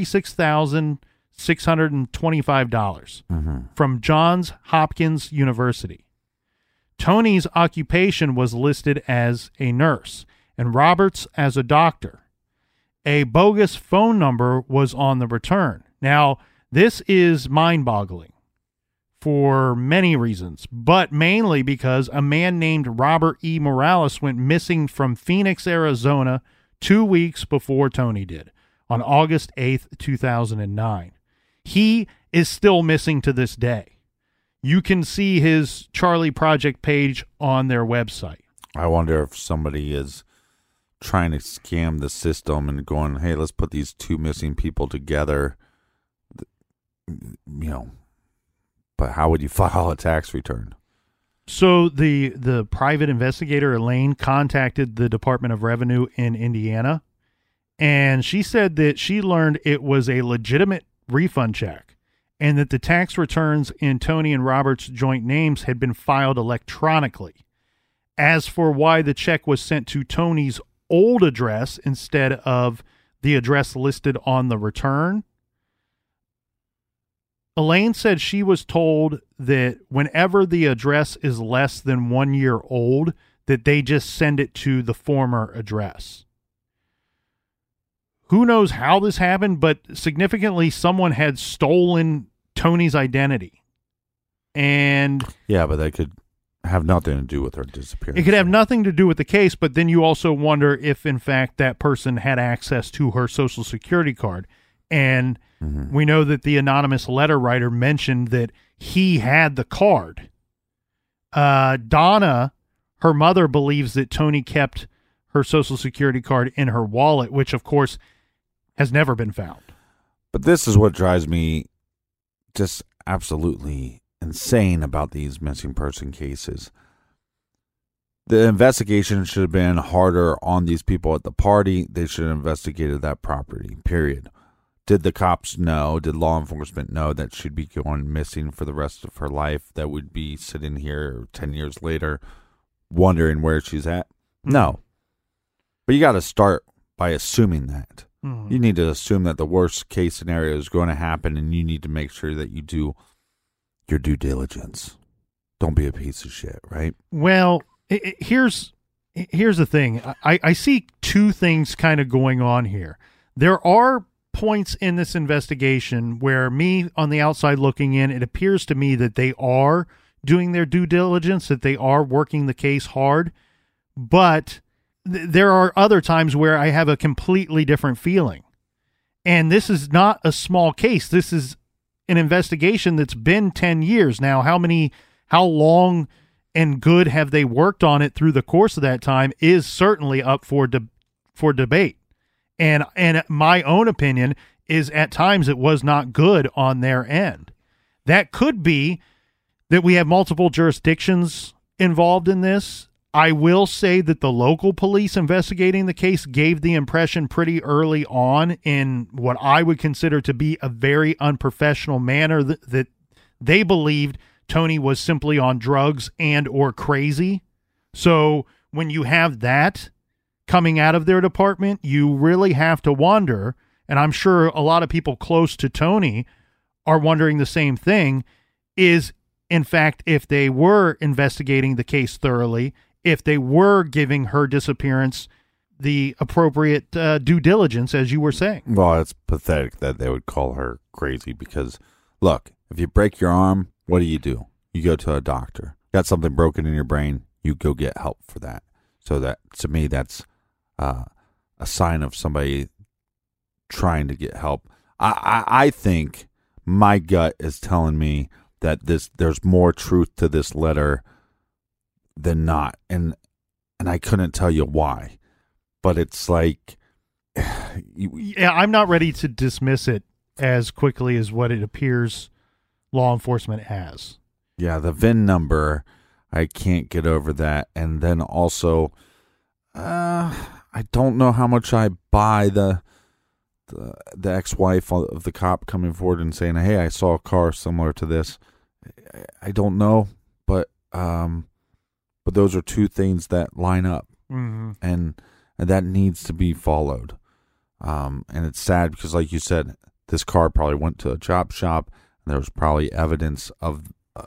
$46,625 from Johns Hopkins University. Tony's occupation was listed as a nurse and Robert's as a doctor. A bogus phone number was on the return. Now, this is mind-boggling for many reasons, but mainly because a man named Robert E. Morales went missing from Phoenix, Arizona 2 weeks before Tony did, on August 8th, 2009. He is still missing to this day. You can see his Charlie Project page on their website. I wonder if somebody is trying to scam the system and going, hey, let's put these 2 missing people together. But how would you file a tax return? So the private investigator, Elaine, contacted the Department of Revenue in Indiana, and she said that she learned it was a legitimate refund check and that the tax returns in Tony and Robert's joint names had been filed electronically. As for why the check was sent to Tony's old address instead of the address listed on the return, Elaine said she was told that whenever the address is less than 1 year old, that they just send it to the former address. Who knows how this happened, but significantly someone had stolen Tony's identity. And yeah, but that could have nothing to do with her disappearance. It could have nothing to do with the case, but then you also wonder if in fact that person had access to her Social Security card. And we know that the anonymous letter writer mentioned that he had the card Donna, her mother, believes that Tony kept her Social Security card in her wallet, which, of course, has never been found. But this is what drives me just absolutely insane about these missing person cases. The investigation should have been harder on these people at the party. They should have investigated that property, period. Did the cops know, did law enforcement know that she'd be going missing for the rest of her life, that would be sitting here 10 years later wondering where she's at? No. But you got to start by assuming that. You need to assume that the worst case scenario is going to happen, and you need to make sure that you do your due diligence. Don't be a piece of shit, right? Well, here's the thing. I see two things kind of going on here. There are points in this investigation where me on the outside looking in, it appears to me that they are doing their due diligence, that they are working the case hard, but there are other times where I have a completely different feeling. And this is not a small case. This is an investigation that's been 10 years now. How long and good have they worked on it through the course of that time is certainly up for debate. And my own opinion is at times it was not good on their end. That could be that we have multiple jurisdictions involved in this. I will say that the local police investigating the case gave the impression pretty early on in what I would consider to be a very unprofessional manner that they believed Tony was simply on drugs and or crazy. So when you have that coming out of their department, you really have to wonder, and I'm sure a lot of people close to Tony are wondering the same thing, is, in fact, if they were investigating the case thoroughly, if they were giving her disappearance the appropriate due diligence, as you were saying. Well, it's pathetic that they would call her crazy because, look, if you break your arm, what do? You go to a doctor. Got something broken in your brain, you go get help for that. So that, to me, that's a sign of somebody trying to get help. I think my gut is telling me that there's more truth to this letter than not, and I couldn't tell you why, but it's like, yeah, I'm not ready to dismiss it as quickly as what it appears law enforcement has. Yeah, the VIN number, I can't get over that, and then also, I don't know how much I buy the ex-wife of the cop coming forward and saying, "Hey, I saw a car similar to this." I don't know, but those are two things that line up, and that needs to be followed. And it's sad because, like you said, this car probably went to a chop shop, and there was probably evidence of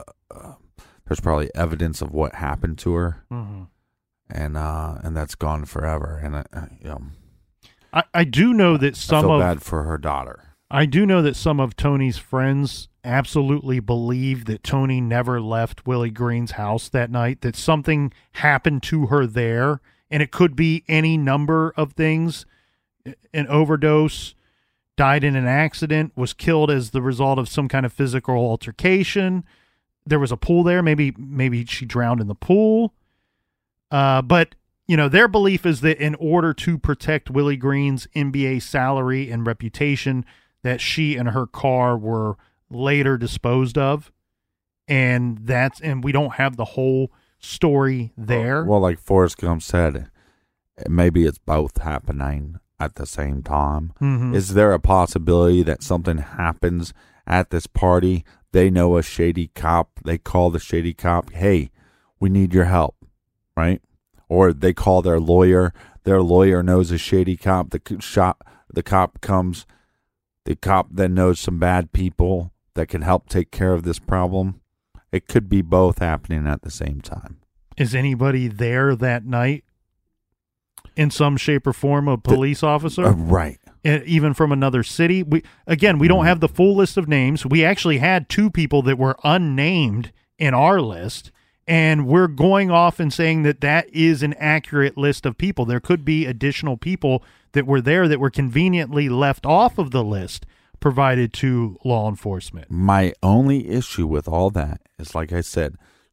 what happened to her, and that's gone forever. And I do know that I feel bad for her daughter. I do know that some of Tony's friends absolutely believe that Tony never left Willie Green's house that night, that something happened to her there, and it could be any number of things. An overdose, died in an accident, was killed as the result of some kind of physical altercation. There was a pool there. Maybe she drowned in the pool. But, their belief is that in order to protect Willie Green's NBA salary and reputation, that she and her car were later disposed of, and we don't have the whole story there. Well, like Forrest Gump said, maybe it's both happening at the same time. Is there a possibility that something happens at this party? They know a shady cop. They call the shady cop, "Hey, we need your help," right? Or they call their lawyer. Their lawyer knows a shady cop. The cop comes. The cop then knows some bad people that can help take care of this problem. It could be both happening at the same time. Is anybody there that night in some shape or form a police officer? Right. Even from another city? We don't have the full list of names. We actually had two people that were unnamed in our list, and we're going off and saying that is an accurate list of people. There could be additional people that were there that were conveniently left off of the list provided to law enforcement. My only issue with all that is, like I said,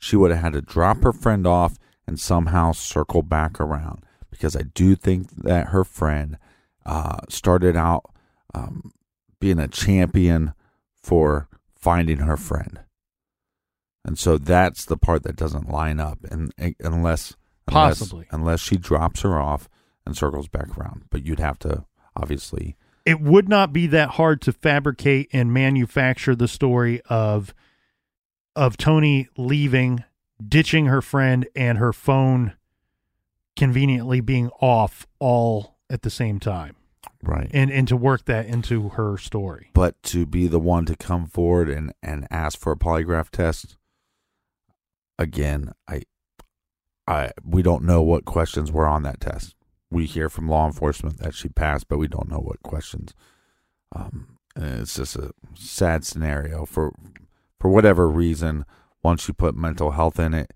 she would have had to drop her friend off and somehow circle back around, because I do think that her friend started out being a champion for finding her friend. And so that's the part that doesn't line up, and unless she drops her off and circles back around. But you'd have to, obviously. It would not be that hard to fabricate and manufacture the story of Toni leaving, ditching her friend, and her phone conveniently being off all at the same time. Right. And to work that into her story. But to be the one to come forward and ask for a polygraph test, again, we don't know what questions were on that test. We hear from law enforcement that she passed, but we don't know what questions. And it's just a sad scenario for whatever reason. Once you put mental health in it,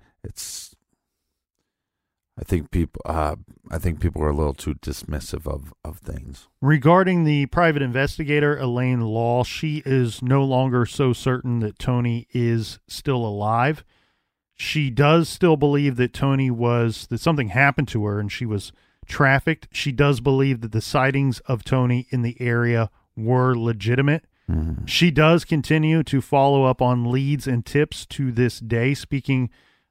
I think people are a little too dismissive of things. Regarding the private investigator, Elaine Law, she is no longer so certain that Toni is still alive. She does still believe that that something happened to her and she was trafficked. She does believe that the sightings of Toni in the area were legitimate. Mm-hmm. She does continue to follow up on leads and tips to this day. Speaking,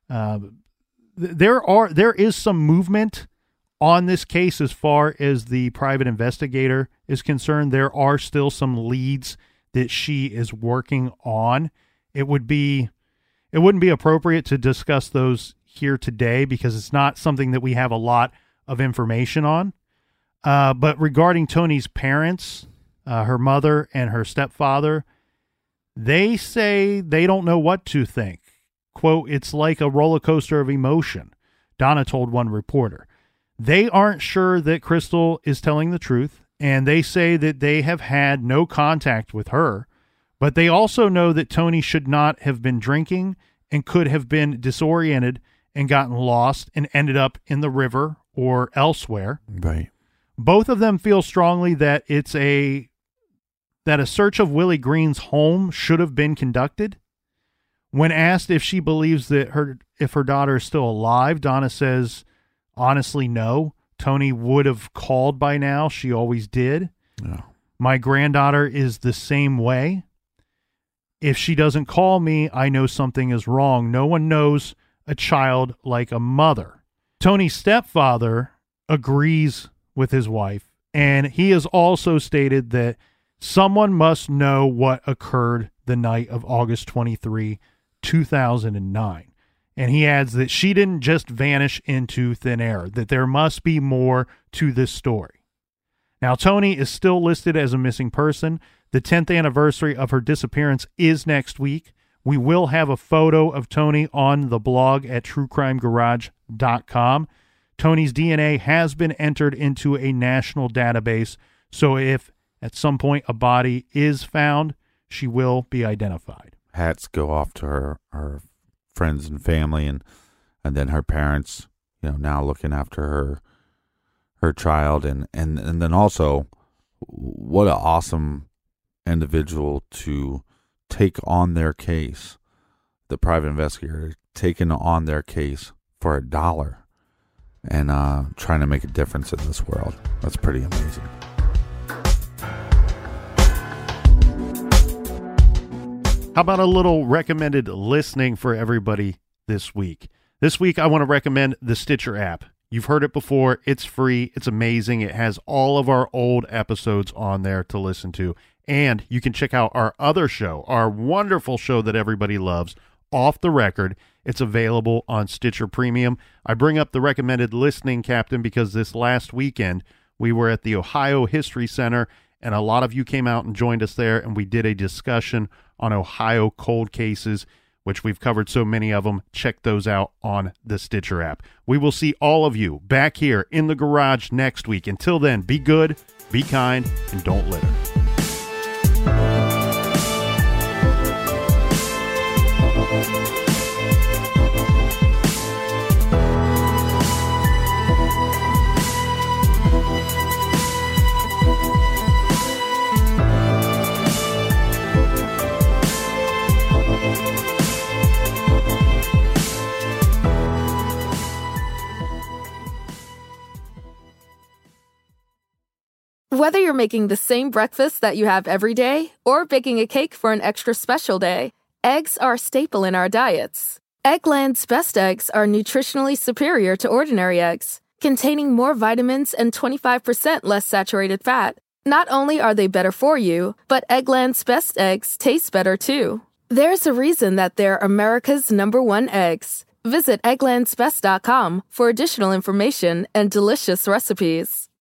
there is some movement on this case as far as the private investigator is concerned. There are still some leads that she is working on. It wouldn't be appropriate to discuss those here today because it's not something that we have a lot of information on. But regarding Toni's parents, her mother and her stepfather, they say they don't know what to think. Quote, "It's like a roller coaster of emotion," Donna told one reporter. They aren't sure that Crystal is telling the truth, and they say that they have had no contact with her, but they also know that Toni should not have been drinking and could have been disoriented and gotten lost and ended up in the river or elsewhere. Right. Both of them feel strongly that a search of Willie Green's home should have been conducted. When asked if she believes that if her daughter is still alive, Donna says, honestly, no. Toni would have called by now. She always did. Yeah. My granddaughter is the same way. If she doesn't call me, I know something is wrong. No one knows a child like a mother. Toni's stepfather agrees with his wife, and he has also stated that someone must know what occurred the night of August 23, 2009. And he adds that she didn't just vanish into thin air, that there must be more to this story. Now, Toni is still listed as a missing person. The 10th anniversary of her disappearance is next week. We will have a photo of Toni on the blog at truecrimegarage.com. Toni's DNA has been entered into a national database, so if at some point a body is found, she will be identified. Hats go off to her friends and family, and then her parents, now looking after her child, and then also what an awesome individual to take on their case. The private investigator taking on their case for $1 and trying to make a difference in this world. That's pretty amazing. How about a little recommended listening for everybody this week? This week, I want to recommend the Stitcher app. You've heard it before. It's free. It's amazing. It has all of our old episodes on there to listen to. And you can check out our other show, our wonderful show that everybody loves, Off the Record. It's available on Stitcher Premium. I bring up the recommended listening, Captain, because this last weekend we were at the Ohio History Center, and a lot of you came out and joined us there, and we did a discussion on Ohio cold cases, which we've covered so many of them. Check those out on the Stitcher app. We will see all of you back here in the garage next week. Until then, be good, be kind, and don't litter. Whether you're making the same breakfast that you have every day or baking a cake for an extra special day, eggs are a staple in our diets. Eggland's Best Eggs are nutritionally superior to ordinary eggs, containing more vitamins and 25% less saturated fat. Not only are they better for you, but Eggland's Best Eggs taste better too. There's a reason that they're America's #1 eggs. Visit egglandsbest.com for additional information and delicious recipes.